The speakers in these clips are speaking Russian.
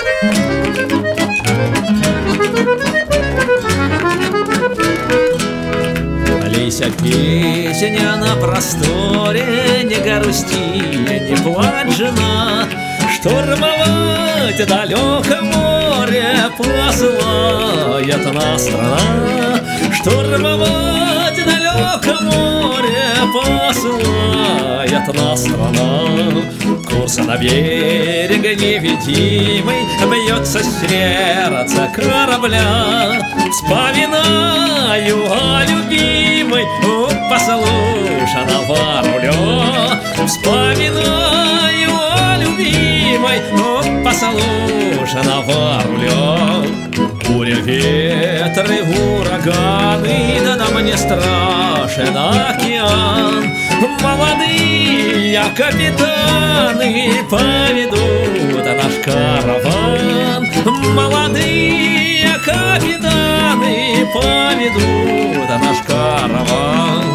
Лейся песня на просторе, не грусти, не плачь, жена. Штурмовать далеко море посылает нас страна. Штурмовать далеко море посылает нас страна. Курс на берег невидимый, бьется сердце корабля. Вспоминаю о любимой у послушного руля. Вспоминаю о любимой у послушного руля. Буря, ветры, ураганы, да нам не страшен океан. Молодые капитаны поведут наш караван. Молодые капитаны поведут наш караван.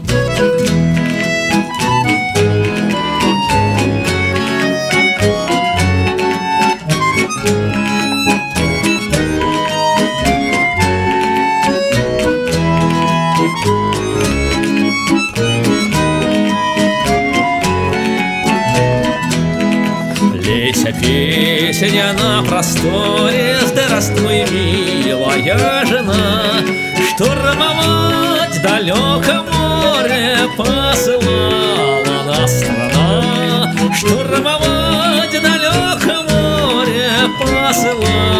Лейся песня на просторе, здравствуй, милая жена. Штурмовать далеко море посылала нас страна. Штурмовать далеко море посылала